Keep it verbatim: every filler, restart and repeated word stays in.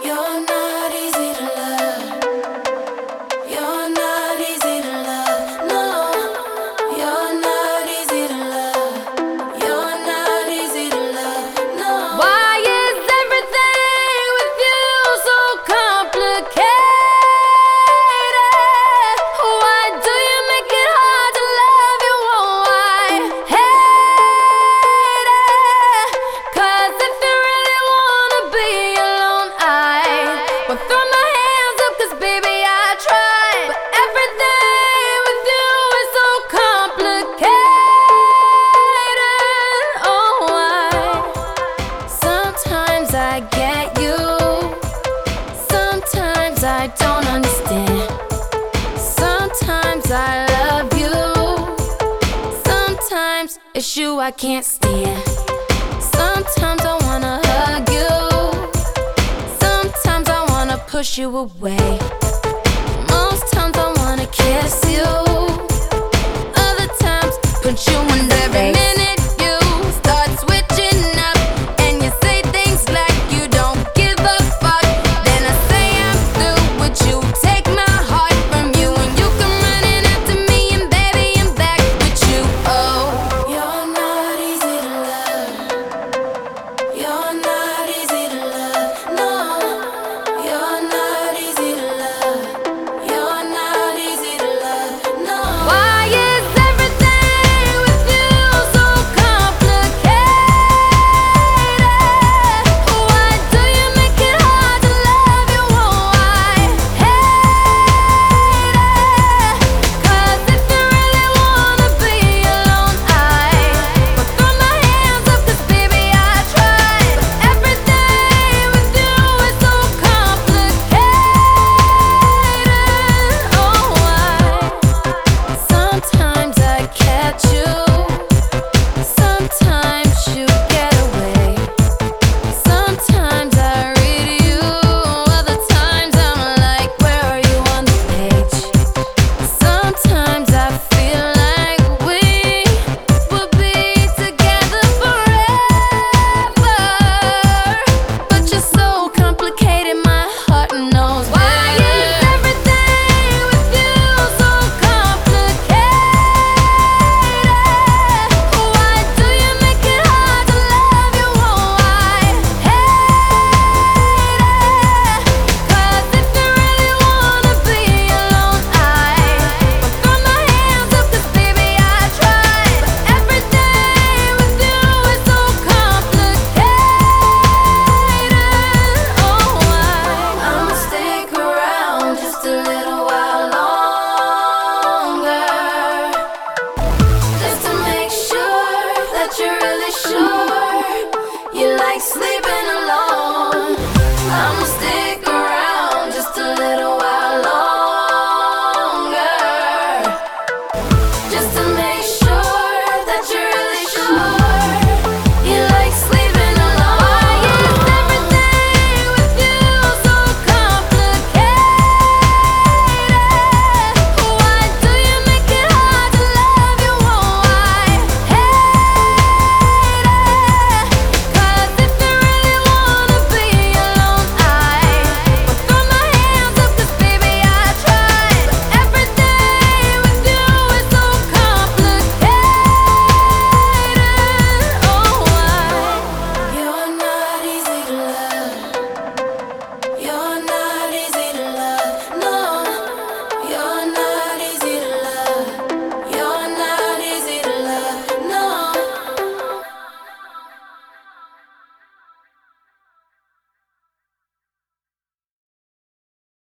You're not easy to love. You're not easy to love. No, you're not easy to love. You're not easy to love. No. Why is everything with you so complicated? Why do you make it hard to love you? Oh, I hate it. 'Cause if you really wanna be alone, I will throw my hands up, 'cause baby I tried. But everything with you is so complicated. Oh, why? Sometimes I get you, sometimes I don't understand. Sometimes I love you, sometimes it's you I can't stand. Sometimes I wanna hug you, sometimes I wanna push you away. Most times I wanna kiss you, other times put you in every